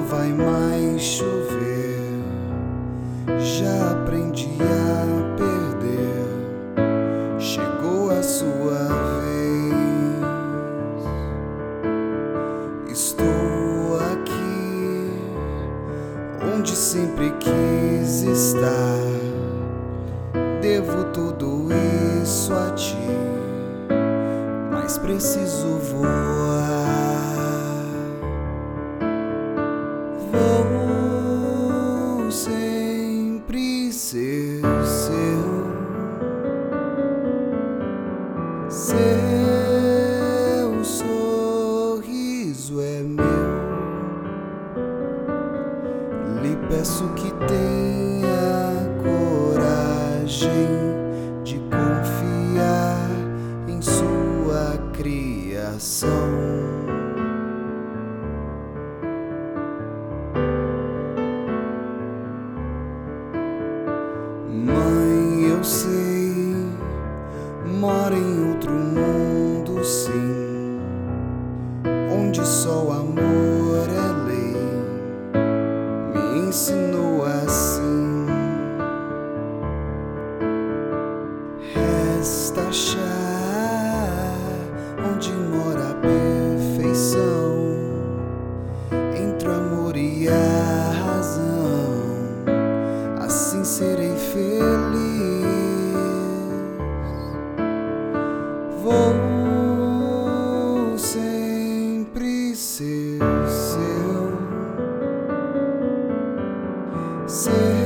vai mais chover. Já aprendi a perder. Chegou a sua vez. Estou aqui onde sempre quis estar. Devo tudo isso a ti, mas preciso voar. Vou sempre ser seu. Seu sorriso é meu. Lhe peço que tenha coragem de confiar em sua criação. Mãe, eu sei, mora em outro mundo, sim, onde só o amor é lei. Me ensinou assim. Resta achar onde mora a perfeição entre o amor e a razão. Assim serei feliz. Vou sempre ser seu.